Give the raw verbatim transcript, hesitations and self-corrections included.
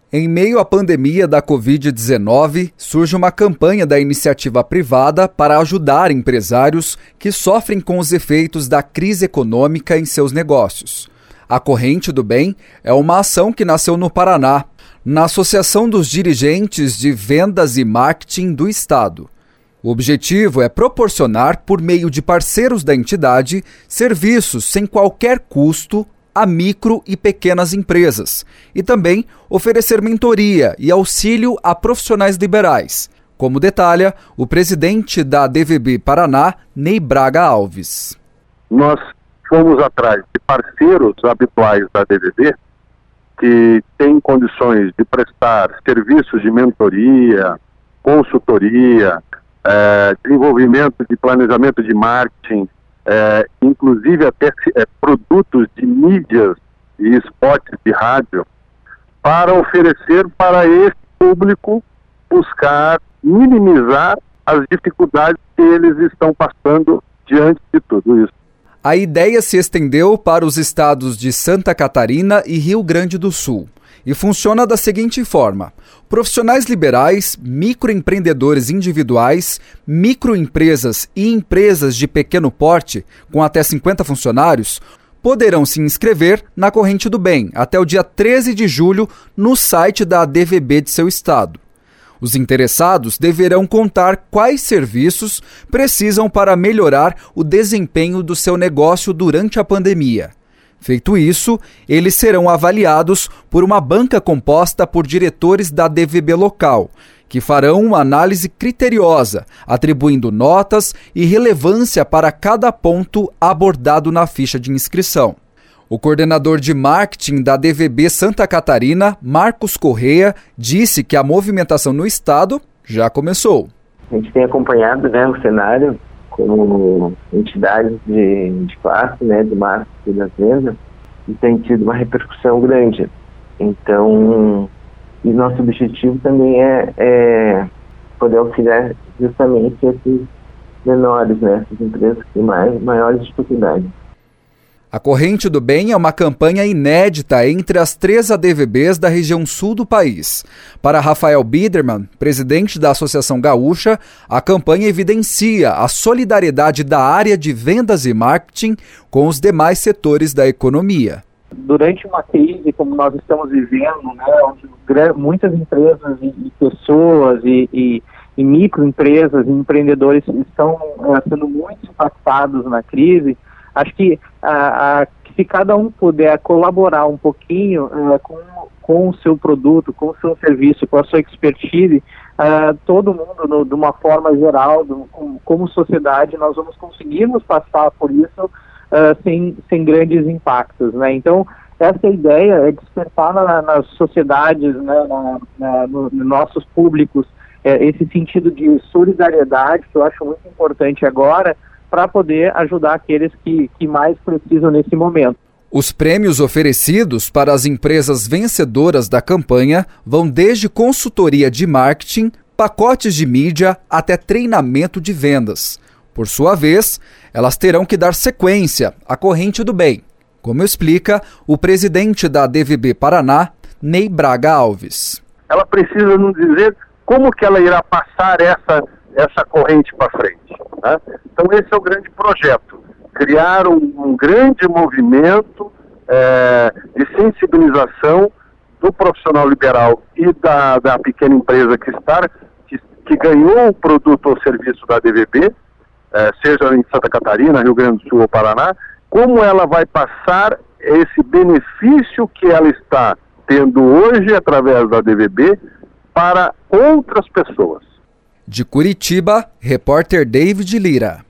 Em meio à pandemia da covid dezenove, surge uma campanha da iniciativa privada para ajudar empresários que sofrem com os efeitos da crise econômica em seus negócios. A Corrente do Bem é uma ação que nasceu no Paraná, na Associação dos Dirigentes de Vendas e Marketing do Estado. O objetivo é proporcionar, por meio de parceiros da entidade, serviços sem qualquer custo a micro e pequenas empresas e também oferecer mentoria e auxílio a profissionais liberais, como detalha o presidente da D V B Paraná, Ney Braga Alves. Nós fomos atrás de parceiros habituais da D V B que têm condições de prestar serviços de mentoria, consultoria, eh, desenvolvimento de planejamento de marketing, É, inclusive até é, produtos de mídias e spots de rádio, para oferecer para esse público buscar minimizar as dificuldades que eles estão passando diante de tudo isso. A ideia se estendeu para os estados de Santa Catarina e Rio Grande do Sul e funciona da seguinte forma: profissionais liberais, microempreendedores individuais, microempresas e empresas de pequeno porte, com até cinquenta funcionários, poderão se inscrever na Corrente do Bem até o dia treze de julho no site da D V B de seu estado. Os interessados deverão contar quais serviços precisam para melhorar o desempenho do seu negócio durante a pandemia. Feito isso, eles serão avaliados por uma banca composta por diretores da D V B local, que farão uma análise criteriosa, atribuindo notas e relevância para cada ponto abordado na ficha de inscrição. O coordenador de marketing da D V B Santa Catarina, Marcos Correia, disse que a movimentação no estado já começou. A gente tem acompanhado, né, o cenário como entidades de, de classe, né, de marketing e das vendas, e tem tido uma repercussão grande. Então, e nosso objetivo também é, é poder auxiliar justamente esses menores, né, essas empresas que têm mais, maiores dificuldades. A Corrente do Bem é uma campanha inédita entre as três A D V Bs da região sul do país. Para Rafael Biderman, presidente da Associação Gaúcha, a campanha evidencia a solidariedade da área de vendas e marketing com os demais setores da economia. Durante uma crise como nós estamos vivendo, né, onde muitas empresas e pessoas e, e, e microempresas e empreendedores estão é, sendo muito impactados na crise, acho que a, a, se cada um puder colaborar um pouquinho uh, com, com o seu produto, com o seu serviço, com a sua expertise, uh, todo mundo, no, de uma forma geral, do, como, como sociedade, nós vamos conseguirmos passar por isso uh, sem, sem grandes impactos, né? Então, essa ideia é despertar na, nas sociedades, né, na, na, no, nos nossos públicos, é, esse sentido de solidariedade, que eu acho muito importante agora, para poder ajudar aqueles que, que mais precisam nesse momento. Os prêmios oferecidos para as empresas vencedoras da campanha vão desde consultoria de marketing, pacotes de mídia até treinamento de vendas. Por sua vez, elas terão que dar sequência à Corrente do Bem, como explica o presidente da D V B Paraná, Ney Braga Alves. Ela precisa nos dizer como que ela irá passar essa, essa corrente para frente. Né? Então esse é o grande projeto, criar um, um grande movimento é, de sensibilização do profissional liberal e da, da pequena empresa que está, que, que ganhou o produto ou serviço da D V B, é, seja em Santa Catarina, Rio Grande do Sul ou Paraná, como ela vai passar esse benefício que ela está tendo hoje através da D V B para outras pessoas. De Curitiba, repórter David Lira.